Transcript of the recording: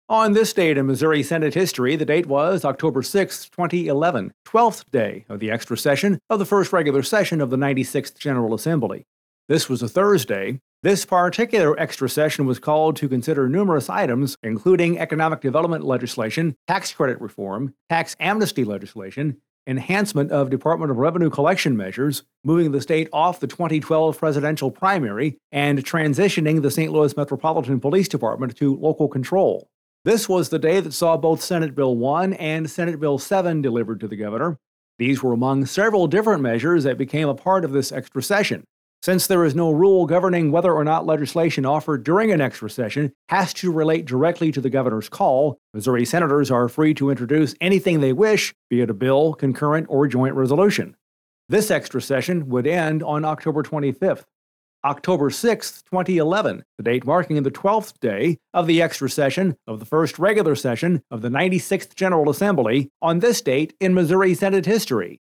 On this date in Missouri Senate history, the date was October 6, 2011, 12th day of the extra session of the first regular session of the 96th General Assembly. This was a Thursday. This particular extra session was called to consider numerous items, including economic development legislation, tax credit reform, tax amnesty legislation, enhancement of Department of Revenue collection measures, moving the state off the 2012 presidential primary, and transitioning the St. Louis Metropolitan Police Department to local control. This was the day that saw both Senate Bill 1 and Senate Bill 7 delivered to the governor. These were among several different measures that became a part of this extra session. Since there is no rule governing whether or not legislation offered during an extra session has to relate directly to the governor's call, Missouri senators are free to introduce anything they wish, be it a bill, concurrent, or joint resolution. This extra session would end on October 25th. October 6, 2011, the date marking the 12th day of the extra session of the first regular session of the 96th General Assembly on this date in Missouri Senate history.